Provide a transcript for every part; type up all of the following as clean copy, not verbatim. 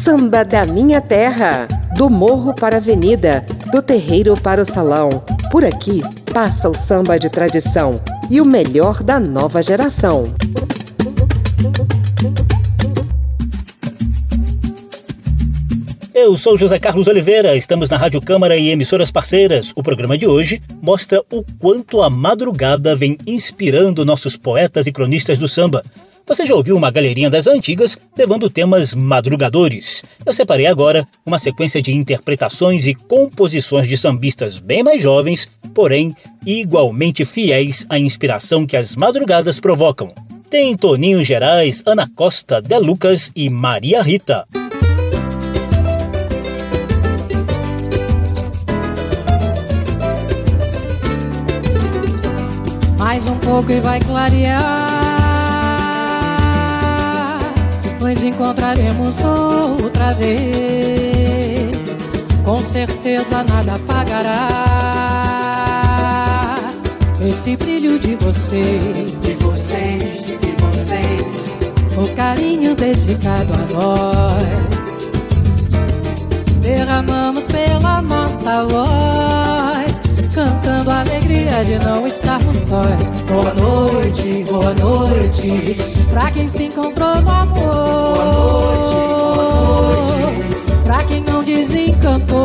Samba da minha terra, do morro para a avenida, do terreiro para o salão. Por aqui passa o samba de tradição e o melhor da nova geração. Eu sou José Carlos Oliveira, estamos na Rádio Câmara e emissoras parceiras. O programa de hoje mostra o quanto a madrugada vem inspirando nossos poetas e cronistas do samba. Você já ouviu uma galerinha das antigas levando temas madrugadores. Eu separei agora uma sequência de interpretações e composições de sambistas bem mais jovens, porém igualmente fiéis à inspiração que as madrugadas provocam. Tem Toninho Gerais, Ana Costa, De Lucas e Maria Rita. Mais um pouco e vai clarear, nos encontraremos outra vez. Com certeza nada apagará esse brilho de vocês, de vocês, de vocês. O carinho dedicado a nós, derramamos pela nossa voz, cantando a alegria de não estarmos sós. Boa noite, pra quem se encontrou no amor. Boa noite, pra quem não desencantou.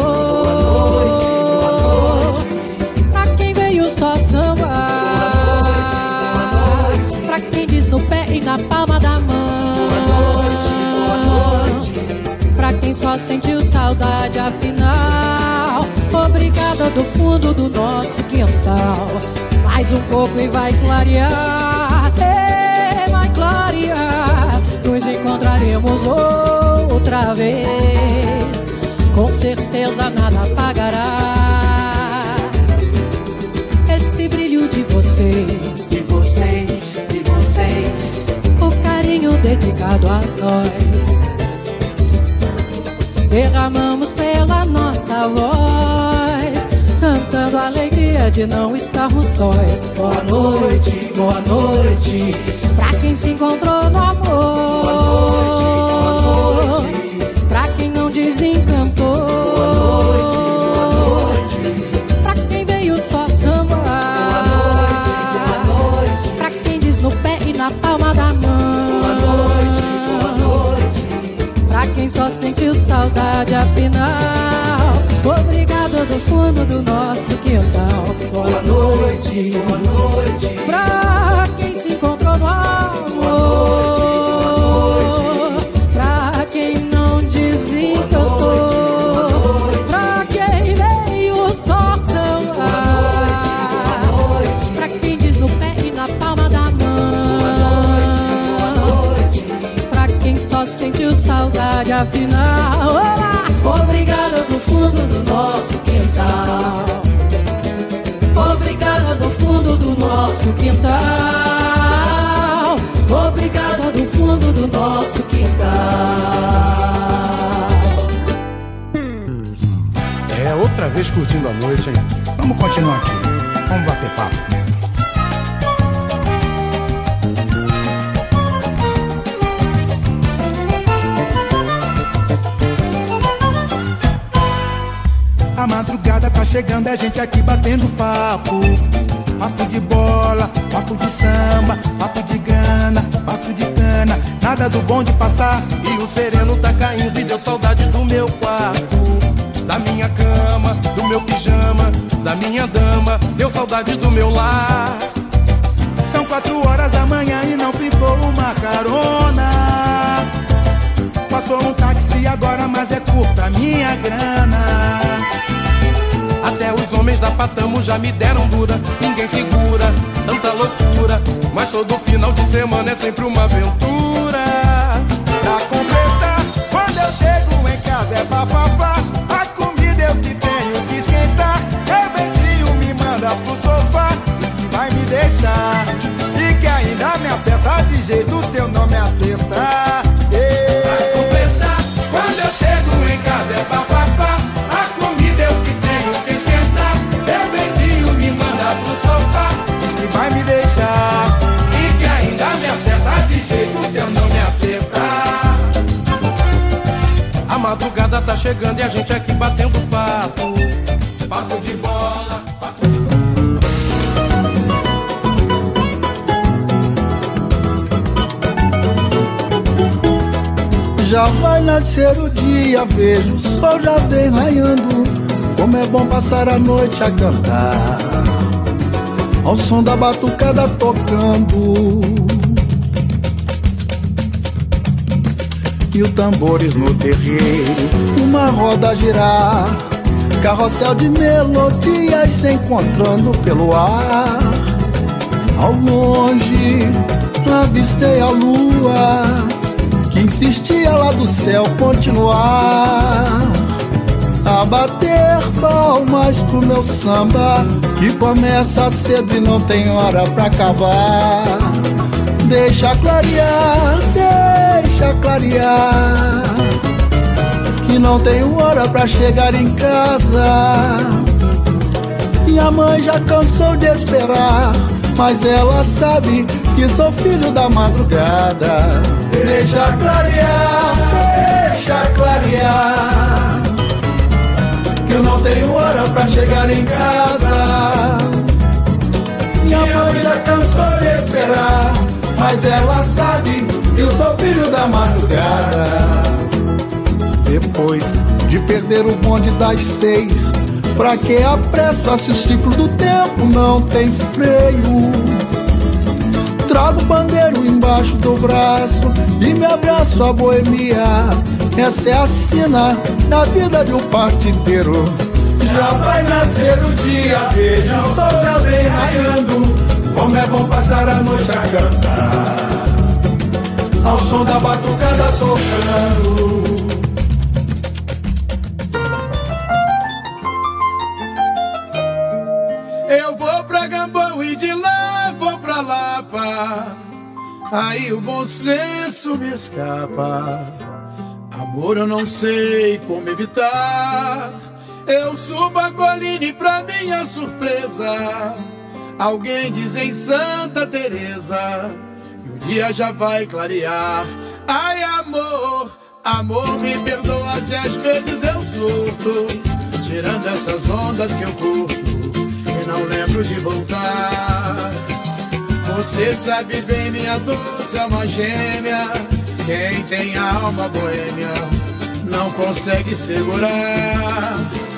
Boa noite, pra quem veio só sambar. Boa noite, pra quem diz no pé e na palma da mão. Boa noite, pra quem só sentiu saudade afinal. Obrigada do fundo do nosso quintal. Mais um pouco e vai clarear, vai clarear. Nos encontraremos outra vez. Com certeza nada apagará esse brilho de vocês, de vocês, de vocês. O carinho dedicado a nós, derramamos pela nossa voz, cantando a alegria de não estarmos sós. Boa noite, pra quem se encontrou no amor. Boa noite, pra quem não desencantou. Boa noite, pra quem veio só sambar. Boa noite, pra quem diz no pé e na palma da mão. Boa noite, pra quem só sentiu saudade afinal. Obrigada do fundo do nosso quintal. boa noite, pra quem se encontrou no amor. Pra quem não desencantou. Pra quem veio só sambar. Pra quem diz no pé e na palma da mão. Pra quem só sentiu saudade afinal. Olá! Obrigada do fundo do nosso quintal. Obrigada do fundo do nosso quintal. Obrigada do fundo do nosso quintal. É outra vez curtindo a noite, hein? Vamos continuar aqui. Vamos bater papo mesmo. A madrugada tá chegando, é gente aqui batendo papo. Papo de bola, papo de samba, papo de grana, papo de cana. Nada do bom de passar. E o sereno tá caindo e deu saudade do meu quarto, da minha cama, do meu pijama, da minha dama. Deu saudade do meu lar. São 4 horas da manhã e não pintou uma carona. Passou um táxi agora, mas é curta a minha grana. Até os homens da Patamo já me deram dura. Ninguém segura tanta loucura, mas todo final de semana é sempre uma aventura. Pra completar, quando eu chego em casa é bafafá. A comida eu que tenho que esquentar. Eu vencio, me manda pro sofá. Diz que vai me deixar e que ainda me acerta de jeito se eu não me acertar. Pra completar, quando eu chego em casa é bafafá. A comida eu que tenho que esquentar. Eu vencio, me manda pro sofá. Diz que vai me deixar e que ainda me acerta de jeito se eu madrugada tá chegando e a gente aqui batendo papo. Papo de bola, papo de... Já vai nascer o dia, vejo o sol já vem raiando. Como é bom passar a noite a cantar, ao som da batucada tocando, e os tambores no terreiro, uma roda a girar, carrossel de melodias se encontrando pelo ar. Ao longe avistei a lua, que insistia lá do céu continuar a bater palmas pro meu samba, que começa cedo e não tem hora pra acabar. Deixa clarear, que não tenho hora pra chegar em casa. Minha mãe já cansou de esperar, mas ela sabe que sou filho da madrugada. Deixa clarear, que eu não tenho hora pra chegar em casa. Minha mãe já cansou de esperar, mas ela sabe que eu sou filho da madrugada. Depois de perder o bonde das 6, pra que a pressa se o ciclo do tempo não tem freio? Trago o bandeiro embaixo do braço e me abraço a boemia. Essa é a sina da vida de um partideiro. Já vai nascer o dia, veja o sol já vem raiando. Como é bom passar a noite a cantar, ao som da batucada tocando. Eu vou pra Gamboa e de lá vou pra Lapa, aí o bom senso me escapa. Amor, eu não sei como evitar. Eu subo a colina e pra minha surpresa, alguém diz em Santa Teresa que o dia já vai clarear. Ai, amor, amor, me perdoa se às vezes eu surto, tirando essas ondas que eu curto e não lembro de voltar. Você sabe bem, minha doce alma gêmea, quem tem a alma boêmia não consegue segurar.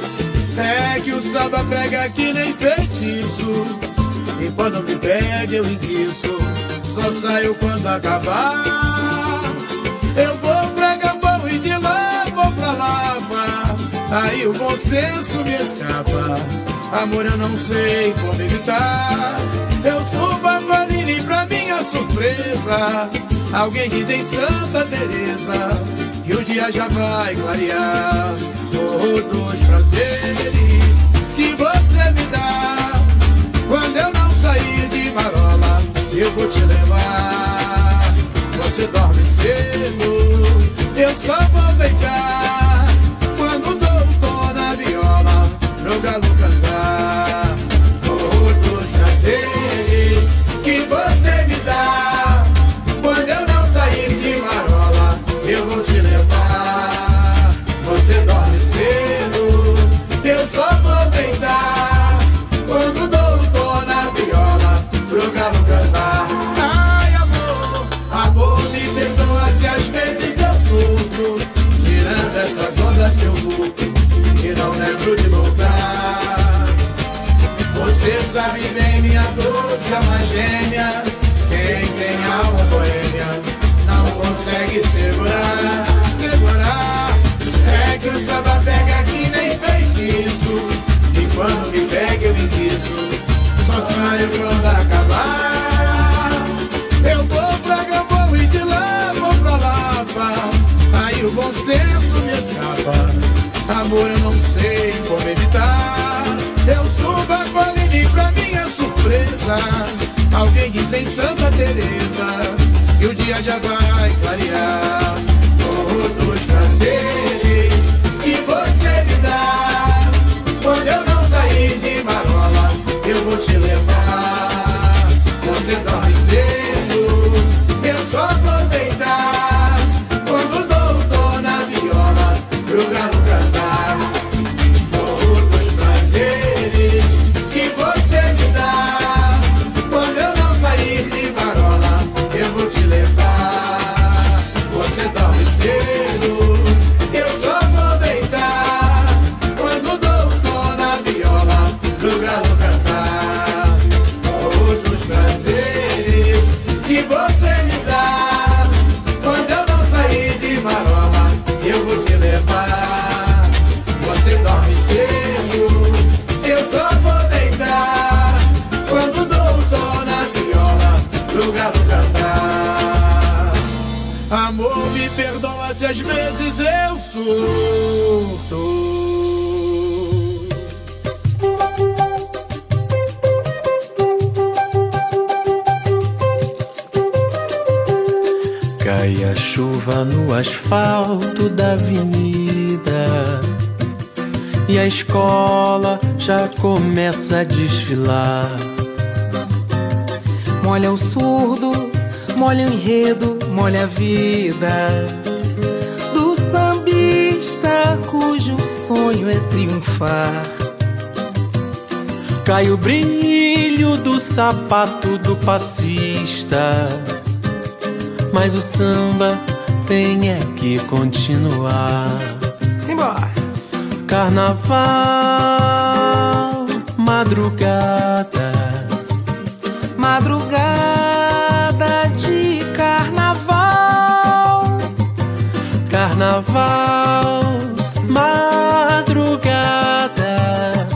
É que o samba pega que nem feitiço, e quando me pega eu enguiço, só saio quando acabar. Eu vou pra Gamboa e de lá vou pra Lapa, aí o bom senso me escapa. Amor, eu não sei como evitar. Eu subo a colina e pra minha surpresa, alguém diz em Santa Teresa que o dia já vai clarear. Todos os prazeres que você me dá, quando eu não sair de marola, eu vou te levar. Você dorme cedo, eu só vou deitar quando dou um tom na viola pro galo cantar. Todos os prazeres que você me dá, quando eu não sair de marola, eu vou te levar. Você dorme cedo, eu só vou deitar quando dou um tom na viola pro galo cantar. Ai, amor, amor, me perdoa se às vezes eu surto, tirando essas ondas que eu curto e não lembro de voltar. Você sabe bem, minha doce alma gêmea, quem tem alma boêmia não consegue segurar. É que o samba pega que nem feitiço, e quando me pega eu enguiço, só saio quando acabar. Eu vou pra Gamboa e de lá vou pra Lapa, aí o bom senso me escapa. Amor, eu não sei como evitar. Eu subo a colina e pra minha surpresa, alguém diz em Santa Teresa que o dia já vai clarear. Todos os prazeres que você me dá, quando eu não sair de marola, eu vou te levar. Você dorme cedo, eu só vou deitar quando dou o tom na viola pro galo me perdoa se às vezes eu surto. Cai a chuva no asfalto da avenida e a escola já começa a desfilar. Molha o surdo, molha o enredo, molha a vida do sambista cujo sonho é triunfar. Cai o brilho do sapato do passista, mas o samba tem é que continuar. Simbora! Carnaval, madrugada, madrugada de carnaval. Carnaval, madrugada,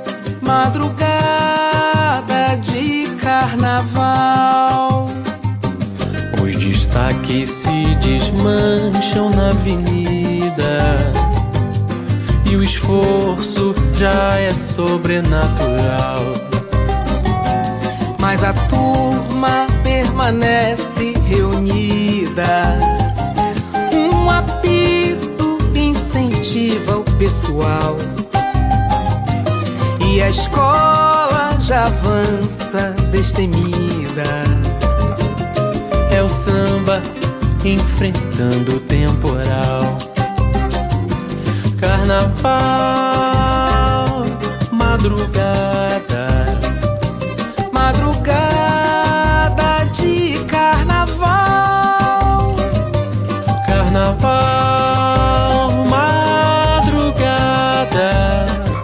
madrugada de carnaval. Os destaques se desmancham na avenida e o esforço já é sobrenatural. Mas a turma permanece reunida. Um apito incentiva o pessoal e a escola já avança destemida. É o samba enfrentando o temporal. Carnaval, madrugada, madrugada de carnaval. Carnaval, madrugada,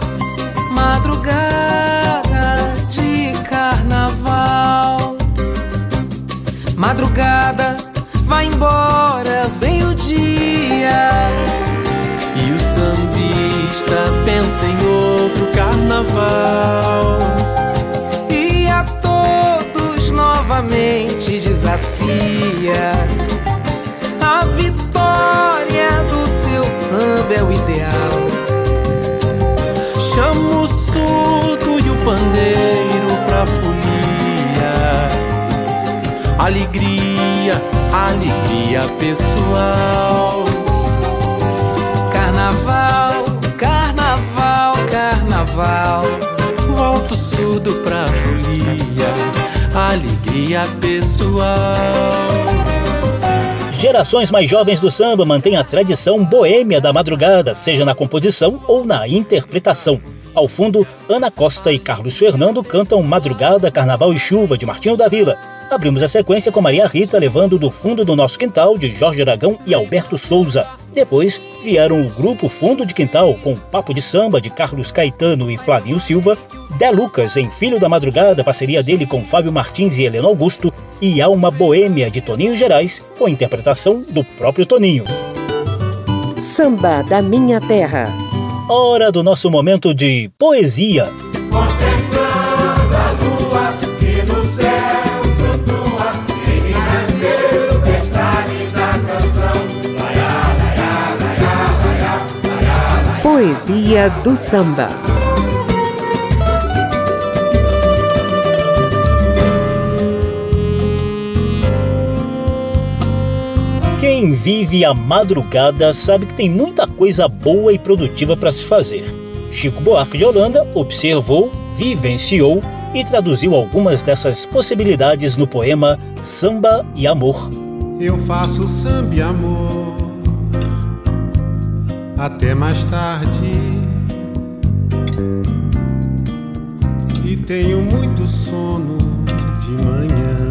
madrugada de carnaval. Madrugada, vai embora, vem o dia. E o sambista pensa em outro carnaval. E a todos novamente desafia. A vitória do seu samba é o ideal. Chama o surdo e o pandeiro pra folia. Alegria, alegria pessoal. Carnaval, carnaval, carnaval. Volta o surdo pra folia. Alegria pessoal. Gerações mais jovens do samba mantêm a tradição boêmia da madrugada, seja na composição ou na interpretação. Ao fundo, Ana Costa e Carlos Fernando cantam Madrugada, Carnaval e Chuva, de Martinho da Vila. Abrimos a sequência com Maria Rita levando Do Fundo do Nosso Quintal, de Jorge Aragão e Alberto Souza. Depois vieram o grupo Fundo de Quintal, com Papo de Samba, de Carlos Caetano e Flavinho Silva, Dé Lucas, em Filho da Madrugada, parceria dele com Fábio Martins e Helena Augusto, e Alma Boêmia, de Toninho Gerais, com interpretação do próprio Toninho. Samba da Minha Terra. Hora do nosso momento de poesia. Contemplando a lua que no céu flutua, em que nasceu o pestane da canção. Laiá, laiá, laiá, laiá, laiá, laiá. Poesia do samba. Quem vive a madrugada sabe que tem muita coisa boa e produtiva para se fazer. Chico Buarque de Holanda observou, vivenciou e traduziu algumas dessas possibilidades no poema Samba e Amor. Eu faço samba e amor até mais tarde e tenho muito sono de manhã.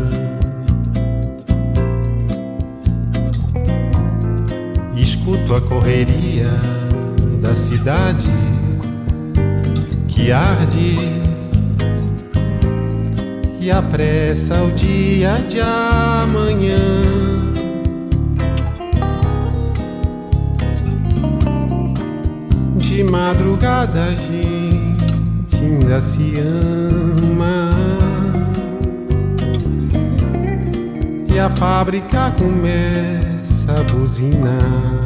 Escuto a correria da cidade que arde e apressa o dia de amanhã. De madrugada a gente ainda se ama e a fábrica começa começa a buzinar.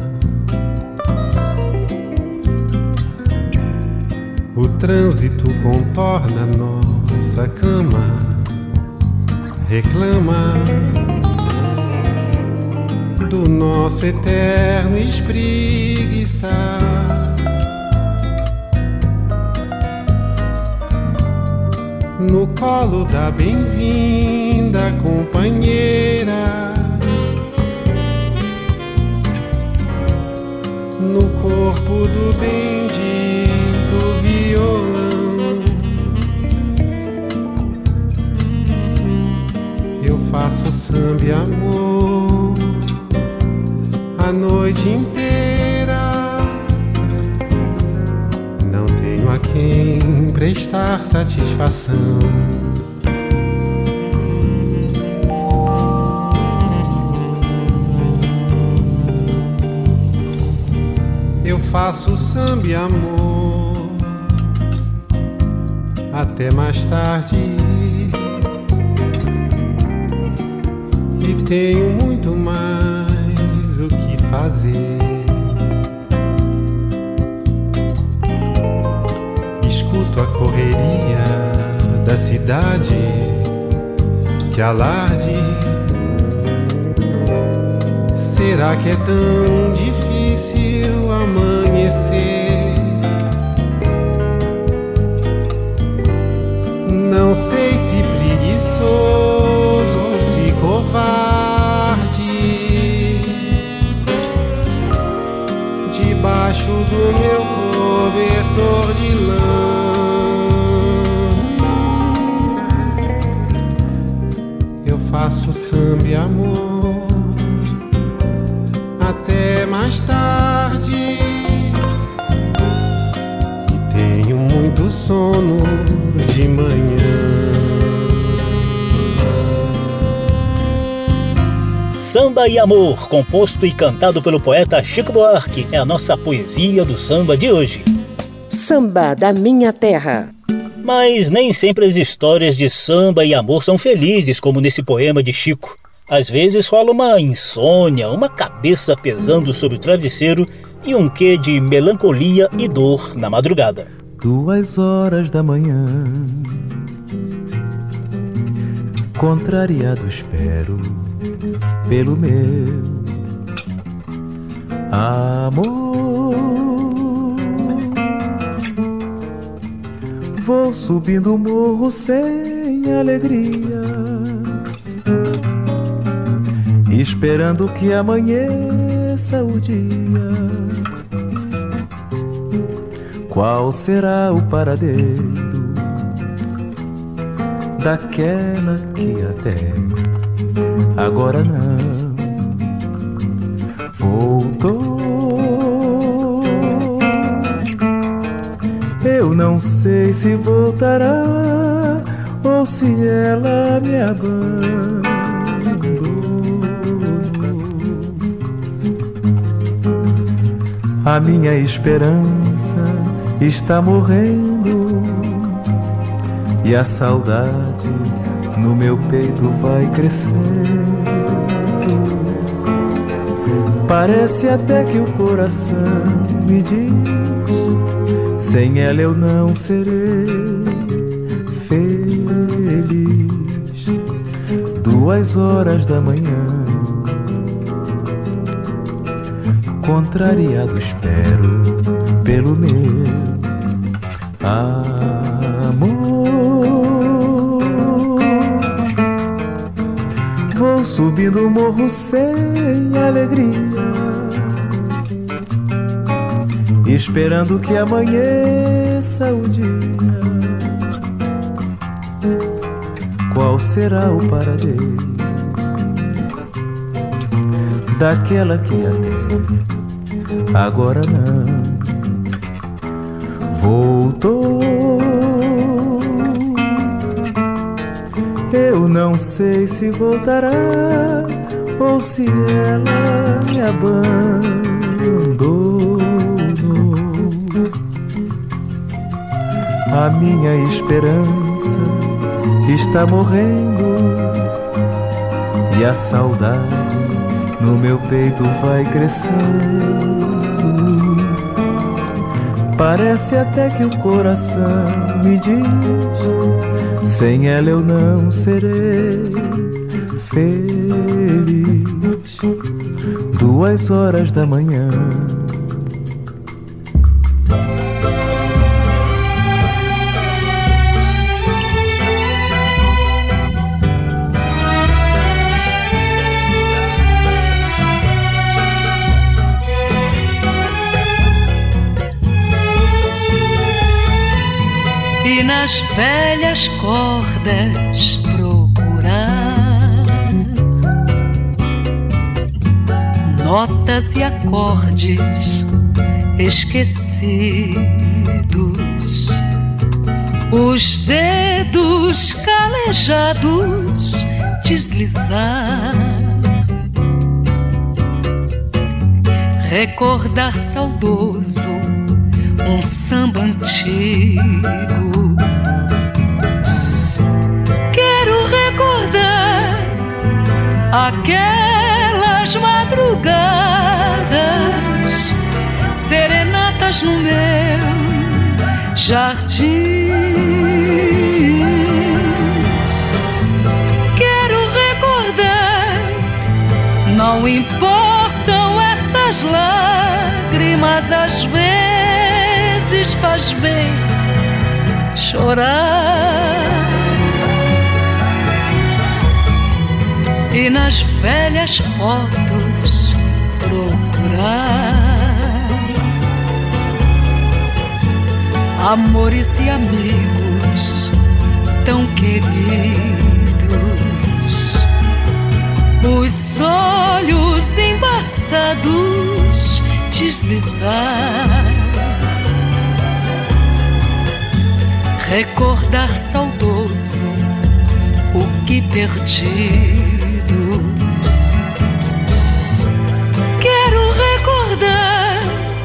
O trânsito contorna nossa cama, reclama do nosso eterno espreguiçar. No colo da bem-vinda companheira, no corpo do bendito violão, eu faço samba e amor a noite inteira. Não tenho a quem prestar satisfação. Eu faço samba e amor até mais tarde, e tenho muito mais o que fazer. Escuto a correria da cidade, que alarde. Será que é tão difícil amanhecer? Não sei se preguiçoso ou se covarde. Debaixo do meu cobertor de lã, eu faço samba e amor até mais tarde, e tenho muito sono de manhã. Samba e Amor, composto e cantado pelo poeta Chico Buarque, é a nossa poesia do samba de hoje. Samba da Minha Terra. Mas nem sempre as histórias de samba e amor são felizes, como nesse poema de Chico. Às vezes rola uma insônia, uma cabeça pesando sobre o travesseiro e um quê de melancolia e dor na madrugada. 2 horas da manhã, contrariado espero pelo meu amor. Vou subindo o morro sem alegria, esperando que amanheça o dia. Qual será o paradeiro daquela que até agora não voltou? Eu não sei se voltará ou se ela me abandonou. A minha esperança está morrendo e a saudade no meu peito vai crescendo. Parece até que o coração me diz: sem ela eu não serei feliz. 2 horas da manhã, contrariado espero pelo meu amor. Vou subindo o morro sem alegria, esperando que amanheça o dia. Qual será o paradeiro daquela que até agora não voltou? Eu não sei se voltará ou se ela me abandonou. A minha esperança está morrendo e a saudade no meu peito vai crescendo. Parece até que o coração me diz: sem ela eu não serei feliz. 2 horas da manhã. E nas velhas cordas procurar notas e acordes esquecidos, os dedos calejados deslizar, recordar saudoso um samba antigo. Quero recordar aquelas madrugadas, serenatas no meu jardim. Quero recordar, não importam essas lágrimas, às vezes faz bem chorar. E nas velhas fotos procurar amores e amigos tão queridos, os olhos embaçados deslizar, recordar saudoso o que perdido. Quero recordar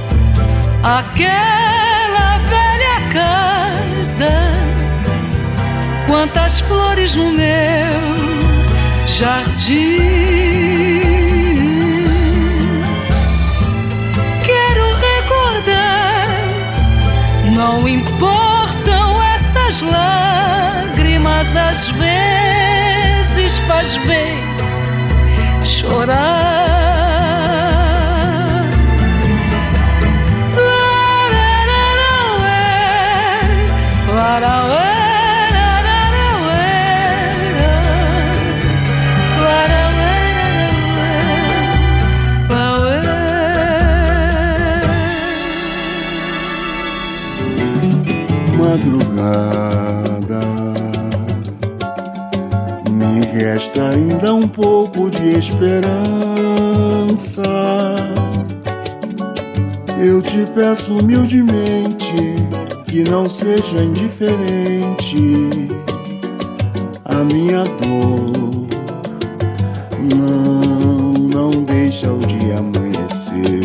aquela velha casa, quantas flores no meu jardim. Quero recordar, não importam essas lágrimas, às vezes faz bem chorar. Madrugada, me resta ainda um pouco de esperança. Eu te peço humildemente que não seja indiferente a minha dor. Não deixa o dia amanhecer.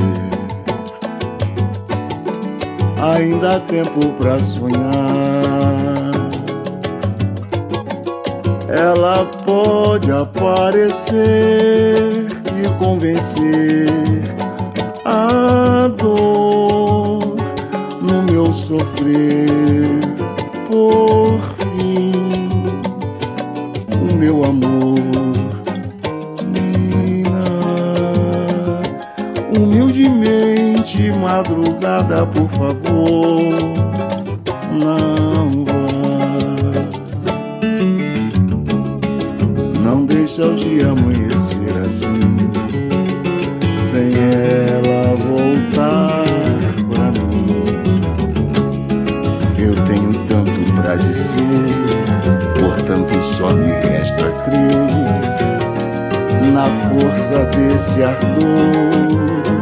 Ainda há tempo pra sonhar. Ela pode aparecer e convencer a dor no meu sofrer. Por fim, o meu amor, menina, humildemente, madrugada, por favor, não vá. Não deixa o dia amanhecer assim, sem ela voltar pra mim. Eu tenho tanto pra dizer, portanto só me resta crer na força desse ardor.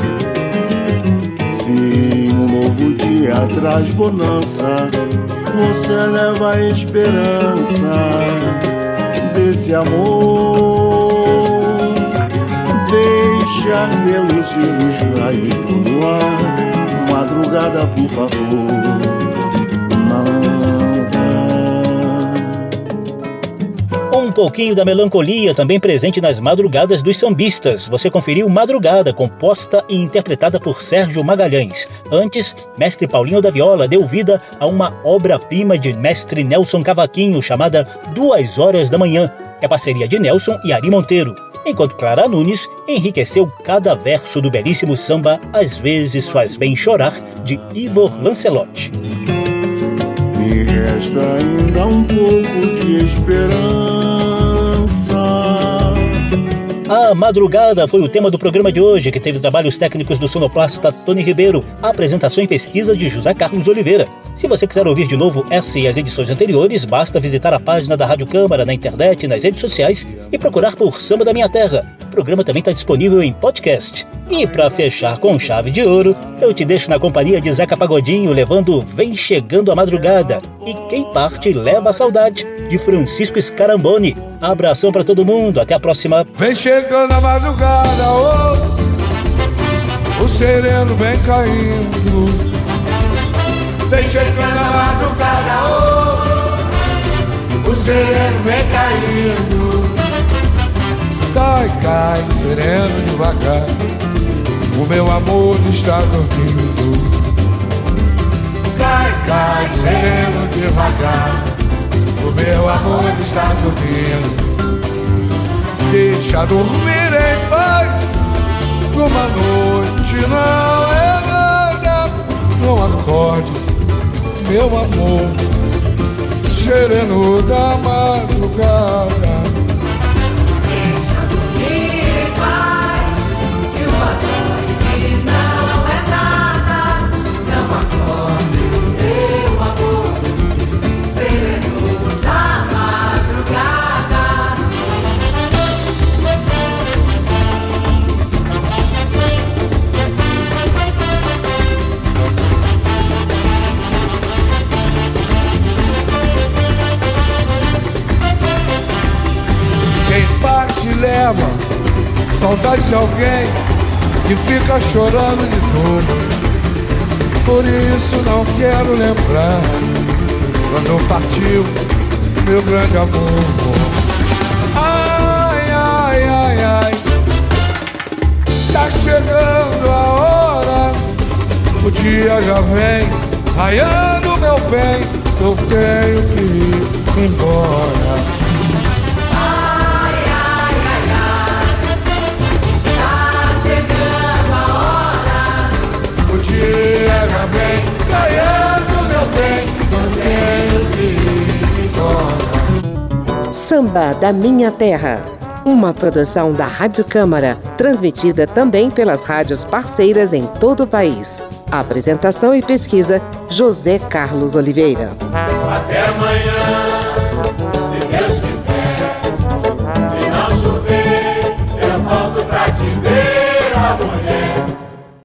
Se um novo dia traz bonança, você leva a esperança desse amor. Deixa arder luz e os raios do luar. Madrugada, por favor, não vá. Um pouquinho da melancolia também presente nas madrugadas dos sambistas. Você conferiu Madrugada, composta e interpretada por Sérgio Magalhães. Antes, Mestre Paulinho da Viola deu vida a uma obra-prima de Mestre Nelson Cavaquinho, chamada 2 Horas da Manhã, que é parceria de Nelson e Ari Monteiro. Enquanto Clara Nunes enriqueceu cada verso do belíssimo samba Às Vezes Faz Bem Chorar, de Ivor Lancelotti. Me resta ainda um pouco de esperança. A Madrugada foi o tema do programa de hoje, que teve trabalhos técnicos do sonoplasta Tony Ribeiro, a apresentação e pesquisa de José Carlos Oliveira. Se você quiser ouvir de novo essa e as edições anteriores, basta visitar a página da Rádio Câmara na internet e nas redes sociais e procurar por Samba da Minha Terra. O programa também está disponível em podcast. E para fechar com chave de ouro, eu te deixo na companhia de Zeca Pagodinho, levando Vem Chegando a Madrugada. E Quem Parte Leva a Saudade, de Francisco Scaramboni. Abração para todo mundo, até a próxima. Vem chegando a madrugada, oh, o sereno vem caindo. Vem chegando a madrugada, oh, o sereno vem caindo. Cai, cai, sereno devagar, o meu amor está dormindo. Cai, cai, sereno devagar, o meu amor está dormindo. Deixa dormir em paz, uma noite não é nada. Não acorde, meu amor, sereno da madrugada. Deixa dormir em paz, que uma noite não é nada. Não acorde, meu amor, sereno da madrugada. Quem parte leva saudade de alguém que fica chorando de dor. Por isso não quero lembrar quando partiu meu grande amor. Ai, ai, ai, ai, tá chegando a hora, o dia já vem raiando, meu bem, eu tenho que ir embora. O dia já vem caindo, meu bem, eu tenho que ir embora. Samba da Minha Terra, uma produção da Rádio Câmara, transmitida também pelas rádios parceiras em todo o país. Apresentação e pesquisa, José Carlos Oliveira. Até amanhã.